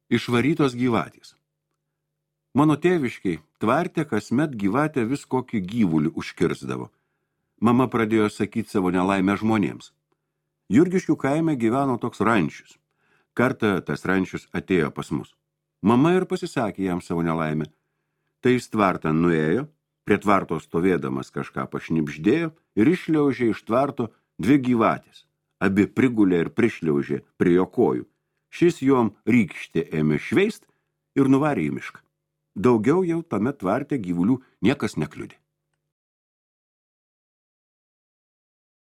Išvarytos gyvatės. Mano tėviškiai tvarte kasmet gyvatė vis kokį gyvulį užkirsdavo. Mama pradėjo sakyti savo nelaimę žmonėms. Jurgiškių kaime gyveno toks rančius. Kartą tas rančius atėjo pas mus. Mama ir pasisakė jam savo nelaimę. Tai jis tvartą nuėjo, prie tvarto stovėdamas kažką pašnibždėjo ir išliaužė iš tvarto 2 gyvatės. Abi prigulė ir prišliaužė prie jo kojų. Šis jom rykštė ėmė šveist ir nuvarė į mišką. Daugiau jau tame tvarte gyvulių niekas nekliudė.